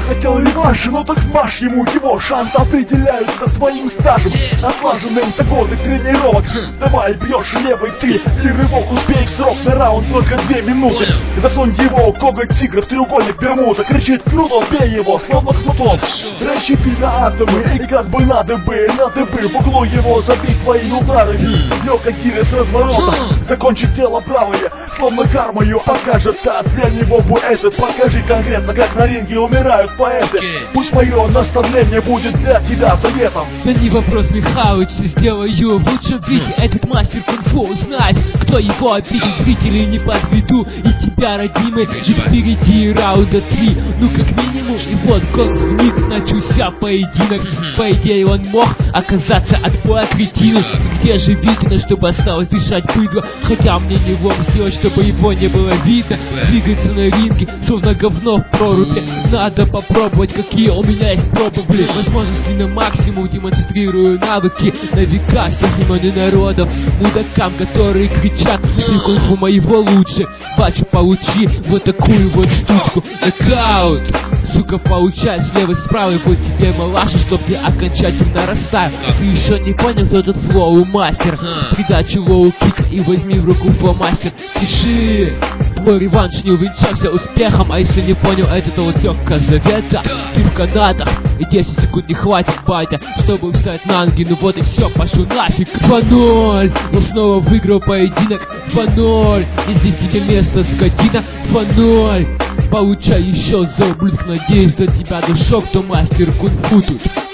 хотел реванша, но так вмажь ему. Его шансы определяются твоим стажем, отлаженным за годы тренировок. Давай, бьешь левый ты, и рывок, успей в срок на раунд только 2 минуты. Засунь его, коготь тигра в треугольник Бермуда. Кричит круто, бей его, словно кнутом. Расщепи на атомы, и как бы надо бы в углу его забить твоими ударами. Лёгкий кири с разворота закончит тело правое, словно кармою покажется для него бой этот. Покажи конкретно, как на ринге умирают поэты. Пусть мое наставление будет для тебя советом. Да не вопрос, Михалыч, сделаю в лучшем виде. Этот мастер кунг-фу знает, кто его обидит. Зрителей не подведу, и тебя, родимый, и впереди раунда 3. Ну как минимум, и вот гонг звенит, начался поединок. По идее он мог оказаться отбоя кретину. Где же Витина, чтобы осталось дышать быдло? Хотя мне не влом сделать, чтобы его не было видно. Двигаться на ринге, словно говно в проруби. Надо попробовать, какие у меня есть пробы, блин. Возможности на максимум, демонстрирую навыки на века всех имен и народов. Мудакам, которые кричат, что кунг-фу моего лучше. Бачу, получи вот такую вот штучку. Нокаут! Сука, получай слева справа, вот тебе малаша, чтоб ты окончательно растаял. Ты еще не понял, кто тут флоу мастер? Придачу лоу кика и возьми в руку фломастер. Пиши! Твой реванш не увенчался успехом, а если не понял, это то вот легкая завета. Ты в канатах, и 10 секунд не хватит, батя, чтобы встать на ноги. Ну вот и все, пошел нафиг. 2-0, я снова выиграл поединок. 2-0, и здесь тебе место, скотина. 2-0, получай еще за ублюдок. Надеюсь, до тебя дошел, кто мастер кунг-фу тут.